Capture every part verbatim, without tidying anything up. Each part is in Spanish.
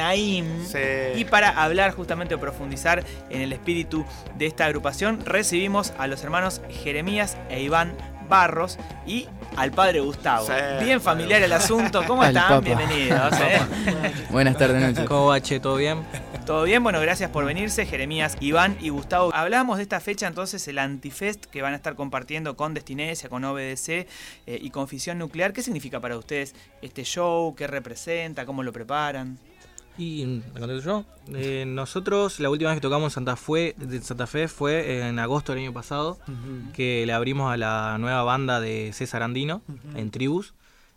Naim. Sí. Y para hablar justamente o profundizar en el espíritu de esta agrupación, recibimos a los hermanos Jeremías e Iván Barros y al padre Gustavo. Sí. Bien familiar el asunto. ¿Cómo Al están? papa. Bienvenidos. ¿eh? Buenas tardes, noches. ¿Cómo va, che? ¿Todo bien? ¿Todo bien? Bueno, gracias por venirse, Jeremías, Iván y Gustavo. Hablamos de esta fecha entonces, el Antifest, que van a estar compartiendo con Destinecia, con O B D C eh, y con Fisión Nuclear. ¿Qué significa para ustedes este show? ¿Qué representa? ¿Cómo lo preparan? Y me contesto yo. Eh, nosotros la última vez que tocamos en Santa Fe, de Santa Fe fue en agosto del año pasado, Uh-huh. que le abrimos a la nueva banda de César Andino, Uh-huh. en Tribus.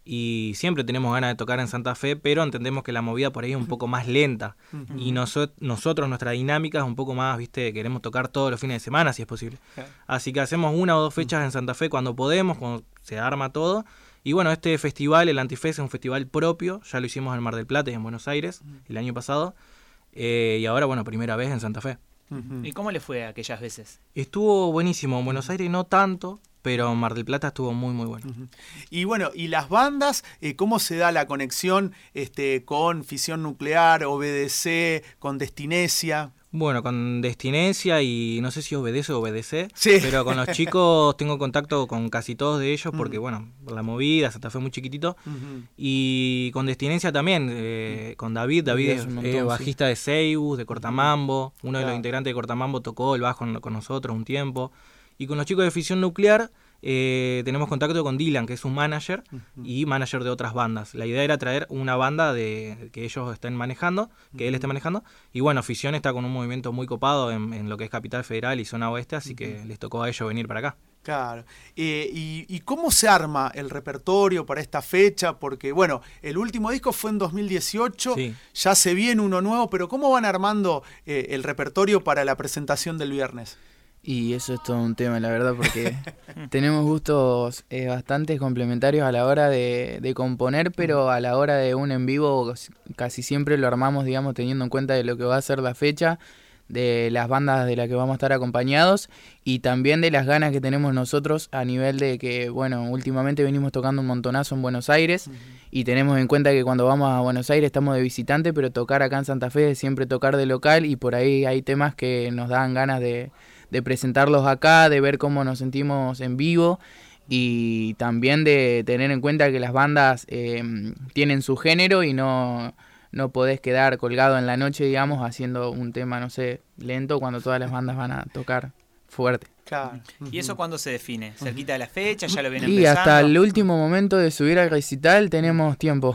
Y siempre tenemos ganas de tocar en Santa Fe, pero entendemos que la movida por ahí es un poco más lenta. Uh-huh. Y noso- nosotros, nuestra dinámica es un poco más, viste, queremos tocar todos los fines de semana si es posible. Claro. Así que hacemos una o dos fechas en Santa Fe cuando podemos, cuando se arma todo. Y bueno, este festival, el Antifest, es un festival propio. Ya lo hicimos en Mar del Plata y en Buenos Aires el año pasado. Eh, y ahora, bueno, primera vez en Santa Fe. Uh-huh. ¿Y cómo le fue aquellas veces? Estuvo buenísimo. En Buenos Aires no tanto, pero en Mar del Plata estuvo muy, muy bueno. Uh-huh. Y bueno, y las bandas, eh, ¿cómo se da la conexión este, con Fisión Nuclear, O B D C, con Destinecia? Bueno, con Destinecia y no sé si obedece o obedece, Sí. pero con los chicos tengo contacto con casi todos de ellos porque, Ujú. bueno, por la movida, Santa Fe muy chiquitito. Uh-huh. Y con Destinencia también, eh, con David, David Es es un montón, eh, sí. bajista de Seibus, de Cortamambo, uno de Claro. los integrantes de Cortamambo tocó el bajo con nosotros un tiempo. Y con los chicos de Fisión Nuclear eh, tenemos contacto con Dylan, que es un manager Uh-huh. y manager de otras bandas. La idea era traer una banda de que ellos estén manejando, que él esté manejando. Y bueno, Fisión está con un movimiento muy copado en, en lo que es Capital Federal y Zona Oeste, así que les tocó a ellos venir para acá. Claro. Eh, y, ¿Y cómo se arma el repertorio para esta fecha? Porque, bueno, el último disco fue en dos mil dieciocho, Sí. ya se viene uno nuevo, pero ¿cómo van armando eh, el repertorio para la presentación del viernes? Y eso es todo un tema, la verdad, porque tenemos gustos eh, bastante complementarios a la hora de, de componer, pero a la hora de un en vivo casi siempre lo armamos, digamos, teniendo en cuenta de lo que va a ser la fecha, de las bandas de las que vamos a estar acompañados y también de las ganas que tenemos nosotros a nivel de que, bueno, últimamente venimos tocando un montonazo en Buenos Aires Uh-huh. y tenemos en cuenta que cuando vamos a Buenos Aires estamos de visitante, pero tocar acá en Santa Fe es siempre tocar de local y por ahí hay temas que nos dan ganas de, de presentarlos acá, de ver cómo nos sentimos en vivo y también de tener en cuenta que las bandas eh, tienen su género y no... no podés quedar colgado en la noche, digamos, haciendo un tema, no sé, lento cuando todas las bandas van a tocar fuerte. Claro. ¿Y eso cuándo se define? ¿Cerquita de la fecha? ¿Ya lo vienen Y empezando? hasta el último momento de subir al recital tenemos tiempo.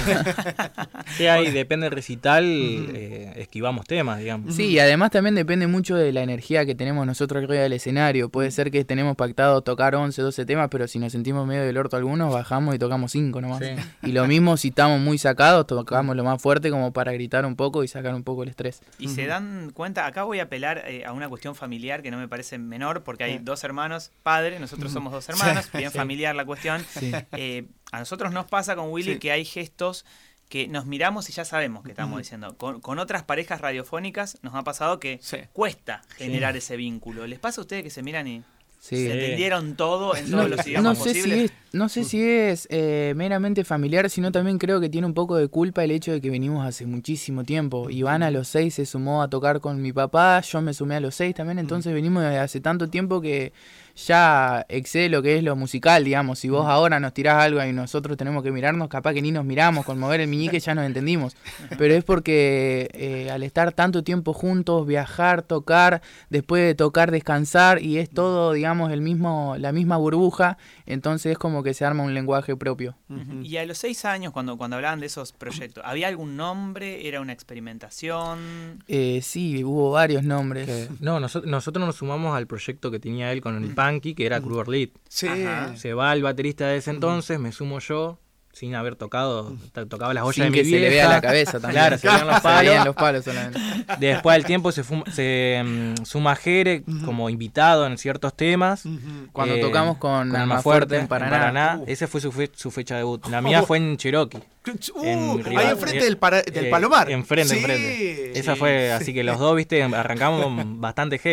Sí, ahí depende del recital, eh, esquivamos temas, digamos. Sí, y además también depende mucho de la energía que tenemos nosotros arriba del escenario. Puede ser que tenemos pactado tocar once, doce temas, pero si nos sentimos medio del orto algunos, bajamos y tocamos cinco nomás. Sí. Y lo mismo si estamos muy sacados, tocamos lo más fuerte como para gritar un poco y sacar un poco el estrés. Y se dan cuenta, acá voy a apelar eh, a una cuestión familiar que no me parece menor, porque hay Sí. dos hermanos, padre, nosotros somos dos hermanos, bien Sí. familiar la cuestión. Sí. Eh, a nosotros nos pasa con Willy Sí. que hay gestos que nos miramos y ya sabemos que estamos diciendo. Con, con otras parejas radiofónicas nos ha pasado que Sí. cuesta generar ese vínculo. ¿Les pasa a ustedes que se miran y Sí. se entendieron todo en No, todos los no idiomas sé si posibles? es, no sé si es eh, meramente familiar, sino también creo que tiene un poco de culpa el hecho de que venimos hace muchísimo tiempo. Iván a los seis se sumó a tocar con mi papá, yo me sumé a los seis también, entonces venimos de hace tanto tiempo que ya excede lo que es lo musical, digamos. Si vos ahora nos tirás algo y nosotros tenemos que mirarnos, capaz que ni nos miramos, con mover el meñique ya nos entendimos. Pero es porque eh, al estar tanto tiempo juntos, viajar, tocar, después de tocar, descansar, y es todo, digamos, el mismo, la misma burbuja, entonces es como que se arma un lenguaje propio. Uh-huh. Y a los seis años, cuando, cuando hablaban de esos proyectos, ¿había algún nombre? ¿Era una experimentación? Eh, sí, hubo varios nombres. Que- no, noso- nosotros nos sumamos al proyecto que tenía él con el Punky, que era Kruger Lead. Sí. Ajá. Se va el baterista de ese entonces, me sumo yo, sin haber tocado, to- tocaba las ollas Sin de mi que se le vea vieja. la cabeza también. Claro, se veían los Se veían palos. los palos solamente. Después del tiempo se, fuma- se mm, suma Jere como invitado en ciertos temas. Uh-huh. Cuando Eh, tocamos con, con Almafuerte Almafuerte en Paraná. Uh. Ese fue su, fe- su fecha de debut. La mía fue en Cherokee. Uh, en ahí Riva- enfrente del, para- del eh, Palomar. Enfrente, Sí. enfrente. Esa Sí, fue, sí. así que los dos, viste, arrancamos bastante heavy.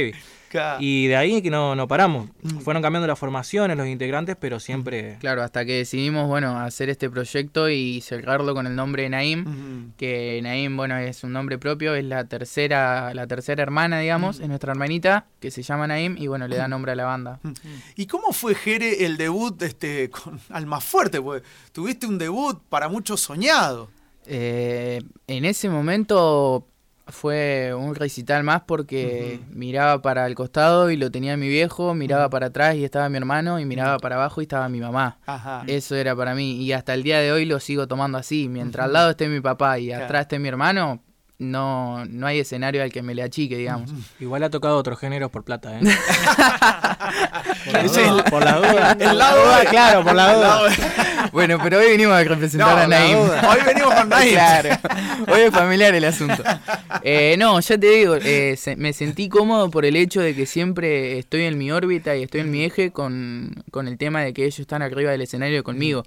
Claro. Y de ahí que no, no paramos. Fueron cambiando las formaciones, los integrantes, pero siempre... Claro, hasta que decidimos, bueno, hacer este proyecto y cerrarlo con el nombre de Naim, Ujú. que Naim, bueno, es un nombre propio, es la tercera, la tercera hermana, digamos, es nuestra hermanita, que se llama Naim, y bueno, le da nombre a la banda. ¿Y cómo fue, Jere, el debut este, con Almafuerte? Porque tuviste un debut para muchos soñado. Eh, en ese momento fue un recital más porque Ujú. miraba para el costado y lo tenía mi viejo, miraba para atrás y estaba mi hermano, y miraba para abajo y estaba mi mamá. Ajá. Eso era para mí, y hasta el día de hoy lo sigo tomando así. Mientras al lado esté mi papá y Claro. atrás esté mi hermano, no, no hay escenario al que me le achique, digamos. Igual ha tocado otros géneros por plata, ¿eh? por la Ese es duda, el- por la duda. El lado duda, B. claro, por la El duda. lado B. Bueno, pero hoy venimos a representar No, a Naim. Hoy venimos con Naim. Claro, hoy es familiar el asunto. Eh, no, ya te digo, eh, se- me sentí cómodo por el hecho de que siempre estoy en mi órbita y estoy en mi eje con, con el tema de que ellos están arriba del escenario conmigo.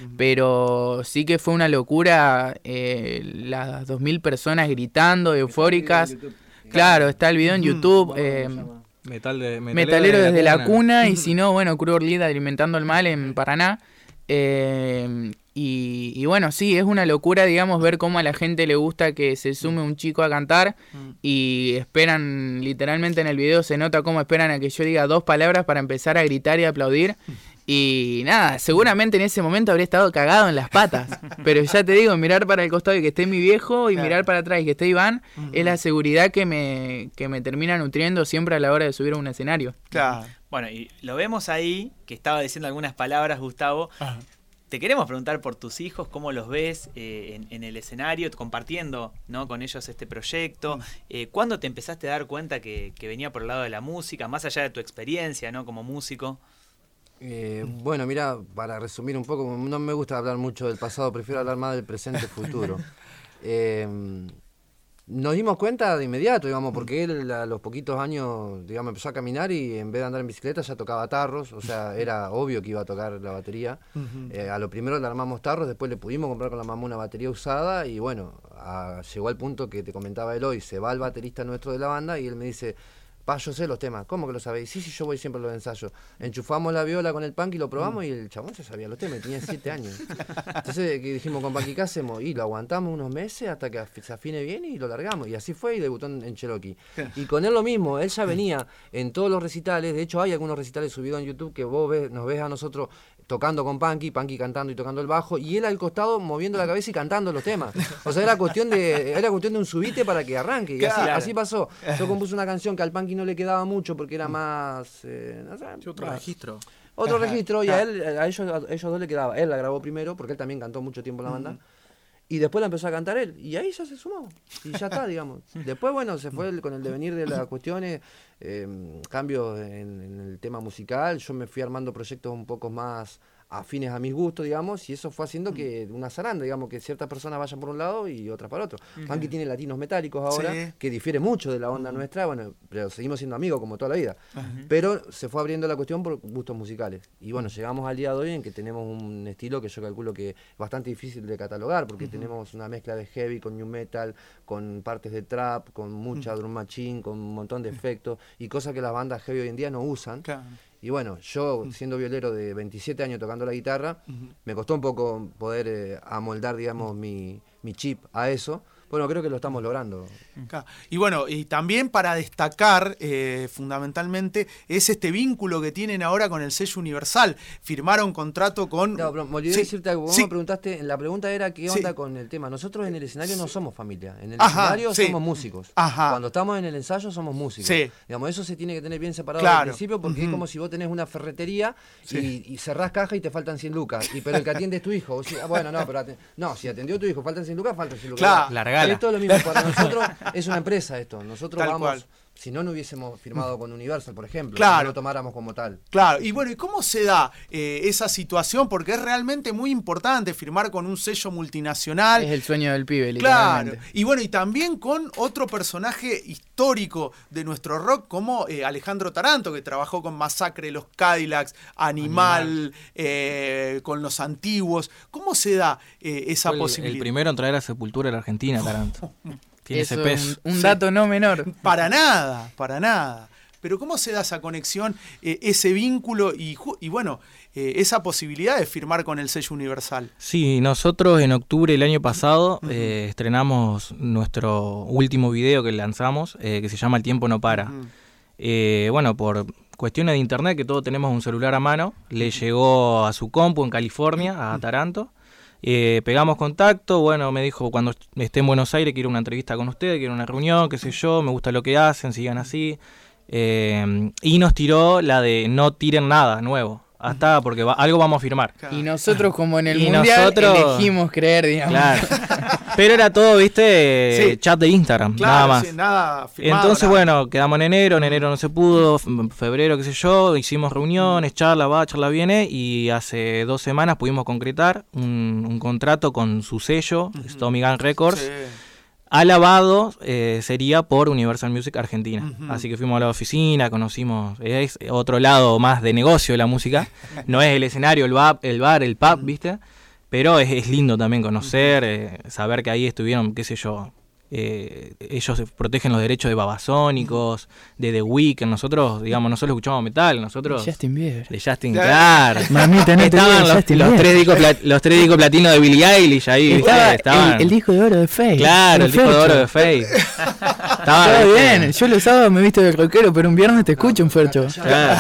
Pero sí que fue una locura, eh, las dos mil personas gritando, eufóricas. Claro, está el video en YouTube. eh, Metal de, Metalero desde la cuna, y si no, bueno, Crew Orlid alimentando el mal en Paraná. Eh, y, y bueno, sí, es una locura, digamos, ver cómo a la gente le gusta que se sume un chico a cantar, y esperan, literalmente en el video se nota cómo esperan a que yo diga dos palabras para empezar a gritar y aplaudir. Y nada, seguramente en ese momento habría estado cagado en las patas. Pero ya te digo, mirar para el costado y que esté mi viejo, y Claro. mirar para atrás y que esté Iván, es la seguridad que me, que me termina nutriendo siempre a la hora de subir a un escenario. Claro. Bueno, y lo vemos ahí, que estaba diciendo algunas palabras, Gustavo. Ajá. Te queremos preguntar por tus hijos, cómo los ves eh, en, en el escenario, compartiendo, ¿no?, con ellos este proyecto. Eh, ¿Cuándo te empezaste a dar cuenta que, que venía por el lado de la música, más allá de tu experiencia, ¿no?, como músico? Eh, bueno, mira, para resumir un poco, no me gusta hablar mucho del pasado, prefiero hablar más del presente y futuro. Eh, nos dimos cuenta de inmediato, digamos, porque él a los poquitos años, digamos, empezó a caminar y en vez de andar en bicicleta ya tocaba tarros, o sea, era obvio que iba a tocar la batería. Ujú. Eh, a lo primero le armamos tarros, después le pudimos comprar con la mamá una batería usada y bueno, a- llegó al punto que te comentaba Eloy, se va el baterista nuestro de la banda y él me dice... Pa, yo sé los temas. ¿Cómo que lo sabéis? Sí, sí, yo voy siempre a los ensayos. Enchufamos la viola con el punk y lo probamos y el chabón se sabía los temas, tenía siete años. Entonces que dijimos con Paqui, ¿qué hacemos? Y lo aguantamos unos meses hasta que af- se afine bien y lo largamos. Y así fue y debutó en, en Cherokee. Y con él lo mismo, él ya venía en todos los recitales. De hecho, hay algunos recitales subidos en YouTube que vos ves, nos ves a nosotros tocando con Punky, Punky cantando y tocando el bajo, y él al costado moviendo la cabeza y cantando los temas. O sea, era cuestión de, era cuestión de un subite para que arranque. Y así, Claro. así pasó. Yo compuse una canción que al Punky no le quedaba mucho porque era más... eh, no sé, Otro más- registro. otro Ajá, registro, y ajá. a él, a ellos, a ellos dos le quedaba. Él la grabó primero, porque él también cantó mucho tiempo en la banda. Y después la empezó a cantar él. Y ahí ya se sumó. Y ya está, digamos. Después, bueno, se fue el- con el devenir de las cuestiones, eh, cambios en, en el tema musical. Yo me fui armando proyectos un poco más afines a mis gustos, digamos, y eso fue haciendo que una zaranda, digamos, que ciertas personas vayan por un lado y otras para otro. Funky tiene latinos metálicos ahora, Sí. que difiere mucho de la onda nuestra, bueno, pero seguimos siendo amigos como toda la vida. Pero se fue abriendo la cuestión por gustos musicales. Y bueno, llegamos al día de hoy en que tenemos un estilo que yo calculo que es bastante difícil de catalogar, porque tenemos una mezcla de heavy con new metal, con partes de trap, con mucha drum machine, con un montón de efectos y cosas que las bandas heavy hoy en día no usan. Claro. Y bueno, yo siendo violero de veintisiete años tocando la guitarra, me costó un poco poder eh, amoldar, digamos, mi, mi chip a eso. Bueno, creo que lo estamos logrando. Claro. Y bueno, y también para destacar eh, fundamentalmente es este vínculo que tienen ahora con el sello Universal. Firmaron contrato con... No, pero me olvidé Sí, decirte algo. Vos sí. me preguntaste, la pregunta era qué Sí. onda con el tema. Nosotros en el escenario no somos familia. En el Ajá, escenario sí. somos músicos. Ajá. Cuando estamos en el ensayo somos músicos. Sí. Digamos, eso se tiene que tener bien separado Claro. al principio porque Ujú. es como si vos tenés una ferretería Sí. y, y cerrás caja y te faltan cien lucas. Y pero el que atiende es tu hijo. O sea, ah, bueno, no, pero aten- no, si atendió tu hijo, faltan cien lucas, faltan cien lucas. Claro. Largala. Esto es lo mismo. Para nosotros es una empresa esto. Nosotros Tal vamos... cual. Si no, no hubiésemos firmado con Universal, por ejemplo. Claro. Si no lo tomáramos como tal. Claro, y bueno, ¿y cómo se da eh, esa situación? Porque es realmente muy importante firmar con un sello multinacional. Es el sueño del pibe, Claro, literalmente. y bueno, y también con otro personaje histórico de nuestro rock como eh, Alejandro Taranto, que trabajó con Masacre, Los Cadillacs, Animal, eh, con Los Antiguos. ¿Cómo se da eh, esa Fue el, posibilidad? el primero en traer a Sepultura a la Argentina, Taranto. Tiene Eso ese es peso. un, un Sí. dato no menor. Para nada, para nada. pero ¿cómo se da esa conexión, eh, ese vínculo y, y bueno, eh, esa posibilidad de firmar con el sello Universal? Sí, nosotros en octubre del año pasado uh-huh. eh, estrenamos nuestro último video que lanzamos, eh, que se llama El tiempo no para. Uh-huh. eh, bueno, por cuestiones de internet, que todos tenemos un celular a mano, le llegó a su compu en California, a Taranto. Eh, pegamos contacto, bueno, me dijo cuando esté en Buenos Aires quiero una entrevista con ustedes, quiero una reunión, qué sé yo, me gusta lo que hacen, sigan así. Eh, y nos tiró la de no tiren nada nuevo, hasta porque va, algo vamos a firmar. Y nosotros como en el y mundial nosotros, elegimos creer, digamos. Claro. Pero era todo, viste, sí. chat de Instagram, claro, nada más. Sí, nada firmado, Entonces, nada. bueno, quedamos en enero, en enero no se pudo, febrero, qué sé yo, hicimos reuniones, charla va, charla viene, y hace dos semanas pudimos concretar un, un contrato con su sello, uh-huh. Tommy Gun Records. Sí. Alabado eh, sería por Universal Music Argentina. Uh-huh. Así que fuimos a la oficina, conocimos, es otro lado más de negocio de la música. No es el escenario, el bar, el, bar, el pub, uh-huh. ¿viste? Pero es, es lindo también conocer, eh, saber que ahí estuvieron, qué sé yo, eh, ellos protegen los derechos de Babasónicos, de The Weeknd. Nosotros, digamos, nosotros escuchamos metal, nosotros... De Justin Bieber. De Justin, claro. Mamita, no te estaban digas, los, Justin los, Bieber. tres discos plat, los tres discos platino de Billie Eilish ahí, Estaba ¿viste? Estaban... el, el disco de oro de Faye. Claro, el disco de oro de Faye. Estaba bien, yo los sábados me he visto de rockero, pero un viernes te escucho un Fercho. Claro.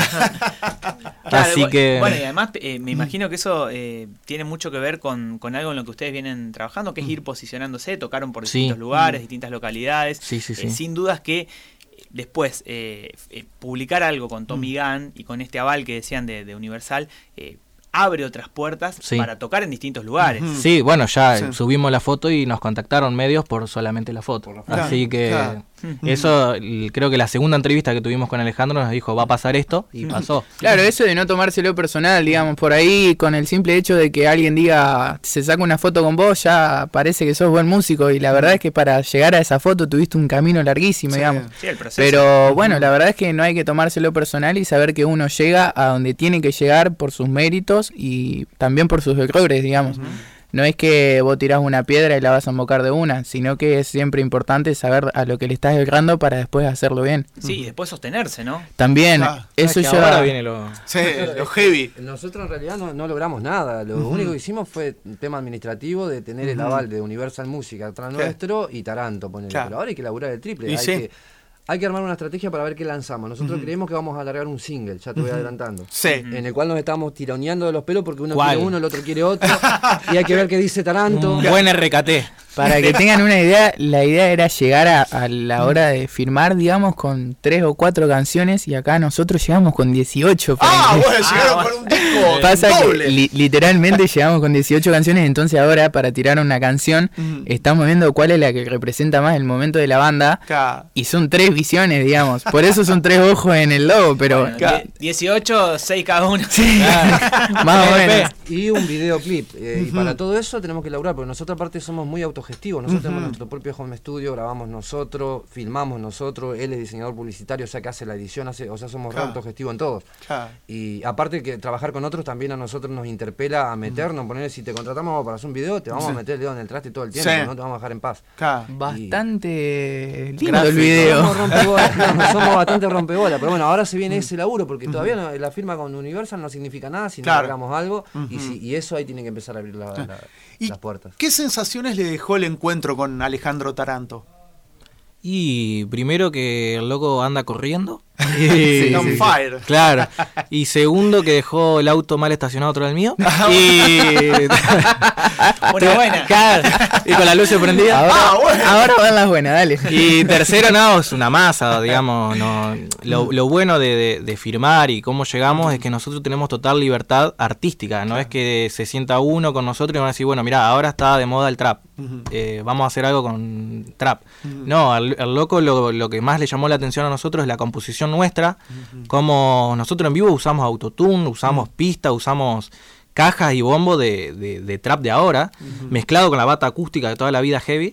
Claro, Así que... Bueno, y además eh, me imagino que eso eh, tiene mucho que ver con, con algo en lo que ustedes vienen trabajando, que es ir posicionándose, tocaron por distintos sí. lugares, distintas localidades. Sí, sí, sí. Eh, sin dudas que después eh, eh, publicar algo con Tommy Gun y con este aval que decían de, de Universal, eh, abre otras puertas sí. para tocar en distintos lugares. Sí, bueno, ya sí. subimos la foto y nos contactaron medios por solamente la foto. La foto. Así que claro. eso, creo que la segunda entrevista que tuvimos con Alejandro nos dijo, va a pasar esto, y pasó. Claro, eso de no tomárselo personal, digamos, por ahí, con el simple hecho de que alguien diga, se saca una foto con vos, ya parece que sos buen músico, y la verdad es que para llegar a esa foto tuviste un camino larguísimo, sí. digamos. Sí, el proceso. Pero bueno, la verdad es que no hay que tomárselo personal y saber que uno llega a donde tiene que llegar por sus méritos y también por sus errores, digamos. Uh-huh. No es que vos tirás una piedra y la vas a embocar de una, sino que es siempre importante saber a lo que le estás errando para después hacerlo bien. Sí, y después sostenerse, ¿no? También, ah, eso ya... Ahora viene lo... Sí, lo heavy. Nosotros en realidad no, no logramos nada, lo uh-huh. único que hicimos fue un tema administrativo de tener uh-huh. el aval de Universal Music atrás nuestro y Taranto, ponele. Claro. Pero ahora hay que laburar el triple, hay, sí. que, hay que armar una estrategia para ver qué lanzamos. Nosotros uh-huh. creemos que vamos a alargar un single, ya te voy uh-huh. adelantando. Sí. En el cual nos estamos tironeando de los pelos porque uno ¿Cuál? quiere uno, el otro quiere otro. Y hay que ver qué dice Taranto. Un buen R K T. Para que tengan una idea, la idea era llegar a, a la hora de firmar, digamos, con tres o cuatro canciones y acá nosotros llegamos con dieciocho. Ah, bueno, llegaron ah, con un disco Pasa doble. que li- literalmente llegamos con dieciocho canciones, entonces ahora para tirar una canción uh-huh. estamos viendo cuál es la que representa más el momento de la banda K. y son tres visiones, digamos, por eso son tres ojos en el logo, pero... Bueno, die- dieciocho, seis cada uno. Sí, claro. Más o menos. Y un videoclip, eh, uh-huh. y para todo eso tenemos que laburar, porque nosotros aparte somos muy autogestivos. Nosotros uh-huh. tenemos nuestro propio home studio, grabamos nosotros, filmamos nosotros, él es diseñador publicitario, o sea que hace la edición, hace, o sea somos claro. autogestivos en todos. Claro. Y aparte que trabajar con otros también a nosotros nos interpela a meternos, uh-huh. poner si te contratamos para hacer un video, te vamos sí. a meter el dedo en el traste todo el tiempo, sí. no te vamos a dejar en paz. Claro. Bastante y... lindo el video. Somos, rompebolas, no, somos bastante rompebolas, pero bueno, ahora se viene ese laburo, porque uh-huh. todavía no, la firma con Universal no significa nada si claro. no hagamos algo, uh-huh. y, si, y eso ahí tiene que empezar a abrir la, la, las puertas. ¿Qué sensaciones le dejó el encuentro con Alejandro Taranto? Y primero que el loco anda corriendo. Y, sí, on sí, fire. Claro. Y segundo que dejó el auto mal estacionado atrás del mío. y una buena. Claro. Y con la luz prendida. Ahora, ah, bueno. ahora van las buenas, dale. Y tercero, no, es una masa, digamos. No, lo, lo bueno de, de, de firmar y cómo llegamos es que nosotros tenemos total libertad artística. No claro. es que se sienta uno con nosotros y van a decir, bueno, mira, ahora está de moda el trap. Uh-huh. Eh, vamos a hacer algo con trap. Uh-huh. No, al, al loco lo, lo que más le llamó la atención a nosotros es la composición nuestra, uh-huh. como nosotros en vivo usamos autotune, usamos uh-huh. pista, usamos cajas y bombo de, de, de trap de ahora, uh-huh. mezclado con la bata acústica de toda la vida heavy,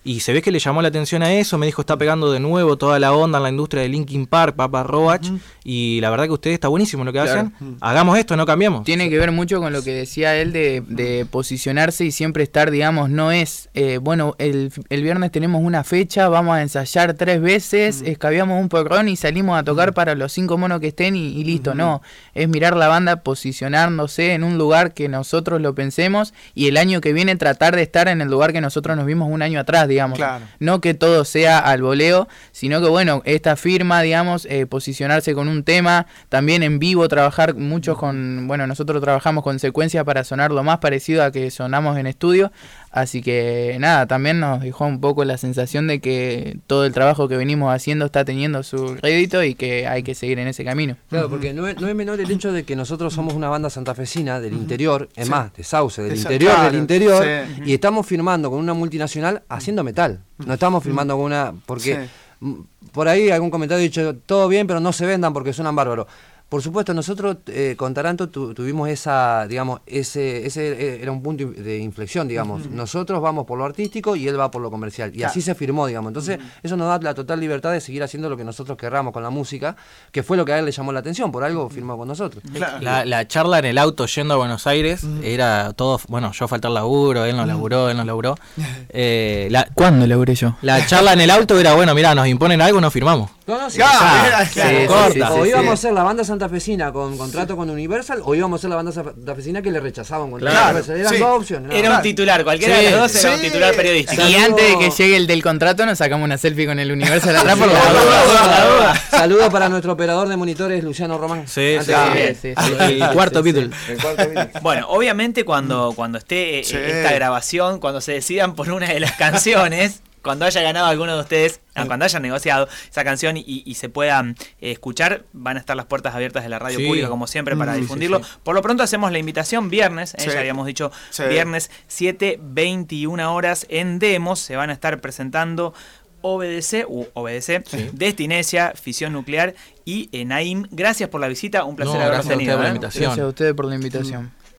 Y se ve que le llamó la atención a eso, me dijo está pegando de nuevo toda la onda en la industria de Linkin Park, Papa Roach, uh-huh. y la verdad que ustedes está buenísimo lo que claro. hacen. Uh-huh. Hagamos esto, no cambiamos. Tiene que ver mucho con lo que decía él de, de posicionarse y siempre estar, digamos, no es, eh, bueno, el, el viernes tenemos una fecha, vamos a ensayar tres veces, uh-huh. escabiamos un porrón y salimos a tocar uh-huh. para los cinco monos que estén y, y listo. Uh-huh. No, es mirar la banda posicionándose en un lugar que nosotros lo pensemos y el año que viene tratar de estar en el lugar que nosotros nos vimos un año atrás, digamos. Claro. No que todo sea al voleo, sino que bueno, esta firma, digamos, eh, posicionarse con un tema, también en vivo trabajar mucho con, bueno, nosotros trabajamos con secuencias para sonar lo más parecido a que sonamos en estudio, así que nada, también nos dejó un poco la sensación de que todo el trabajo que venimos haciendo está teniendo su rédito y que hay que seguir en ese camino. Claro, porque no es, no es menor el hecho de que nosotros somos una banda santafesina del interior, es sí. más, de Sauce, del Esa, interior claro, del interior, sí. y estamos firmando con una multinacional haciendo metal. No estamos firmando con una... Porque sí. por ahí algún comentario ha dicho, todo bien, pero no se vendan porque suenan bárbaros. Por supuesto, nosotros eh, con Taranto tu, tuvimos esa, digamos, ese ese era un punto de inflexión, digamos. Uh-huh. Nosotros vamos por lo artístico y él va por lo comercial. Y claro. así se firmó, digamos. Entonces, uh-huh. eso nos da la total libertad de seguir haciendo lo que nosotros querramos con la música, que fue lo que a él le llamó la atención, por algo firmó con nosotros. Claro. La, la charla en el auto yendo a Buenos Aires uh-huh. era todo, bueno, yo falté al laburo, él no laburó, él no laburó. Eh, la, ¿Cuándo laburé yo? La charla en el auto era, bueno, mirá, nos imponen algo, nos firmamos. No, no, sí, ah, sí, sí, sí, corta. Sí, sí, o íbamos sí. a ser la banda santafesina con contrato con Universal, o íbamos a ser la banda santafesina que le rechazaban con claro. Universal. Eran sí. dos opciones. No, era no. un titular, cualquiera sí. de los dos era sí. un titular periodístico. Y antes de que llegue el del contrato nos sacamos una selfie con el Universal atrás por la duda. Saludos para nuestro operador de monitores, Luciano Román. Sí, sí, sí, sí, sí. El cuarto Beatle. Bueno, obviamente cuando, cuando esté sí. esta grabación, cuando se decidan por una de las canciones, cuando haya ganado alguno de ustedes, cuando hayan negociado esa canción y, y se puedan eh, escuchar, van a estar las puertas abiertas de la radio sí. pública como siempre para mm, difundirlo. Sí, sí. Por lo pronto hacemos la invitación viernes, eh, sí. ya habíamos dicho sí. viernes siete veintiuna horas en Demos, se van a estar presentando O B D C, u O B D C, sí. Destinesia, Fisión Nuclear y Naim. Gracias por la visita, un placer no, haberlos tenido. Por la invitación. Gracias a ustedes por la invitación.